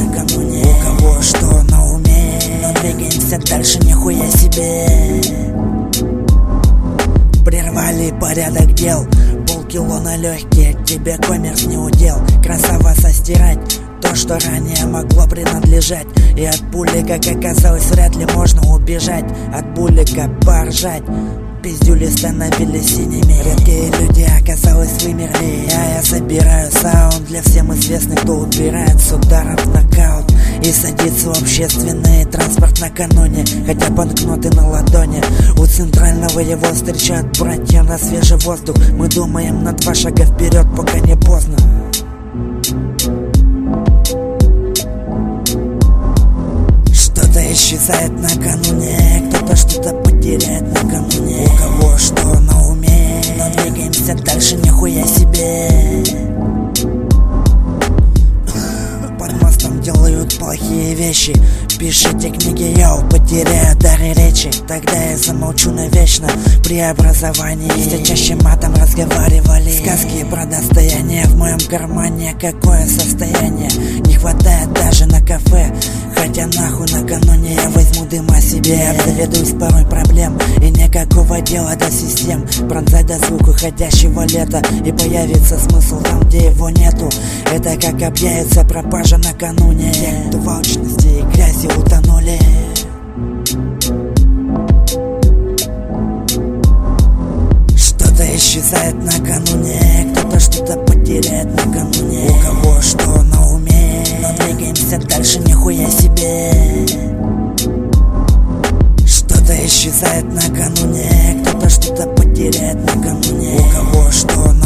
накануне. У кого что на уме, но двигаемся дальше, нихуя себе. Прервали порядок дел, полкило на легкие, тебе коммерс не удел. Красава состирать то, что ранее могло принадлежать. И от пули, как оказалось, вряд ли можно убежать. От булика поржать, пиздюли становились синими. Редкие люди, оказалось, вымерли. А я собираю саунд для всем известных, кто убирает с ударов в нокаут и садится в общественный транспорт накануне, хотя банкноты на ладони. У центрального его встречают братья на свежий воздух. Мы думаем на 2 шага вперед, пока не поздно. Что-то исчезает накануне, кто-то что-то потеряет накануне. У кого что на уме, но двигаемся дальше, нихуя себе. Под мостом делают плохие вещи, пишите книги, я потеряю дар речи. Тогда я замолчу навечно. При образовании все чаще матом разговаривали. Сказки про достояние в моем кармане. Какое состояние, не хватает даже на кафе. Хотя нахуй накануне я возьму дыма себе. Обзаведусь порой проблем и никакого дела до систем. Пронзать до звука уходящего лета, и появится смысл там, где его нету. Это как объявится пропажа накануне. Те, кто в алчности и грязи утонули. Что-то исчезает накануне, кто-то что-то потеряет накануне. У кого что на уме, но двигаемся дальше, нихуя себе. Что-то исчезает накануне, кто-то что-то потеряет накануне. У кого что на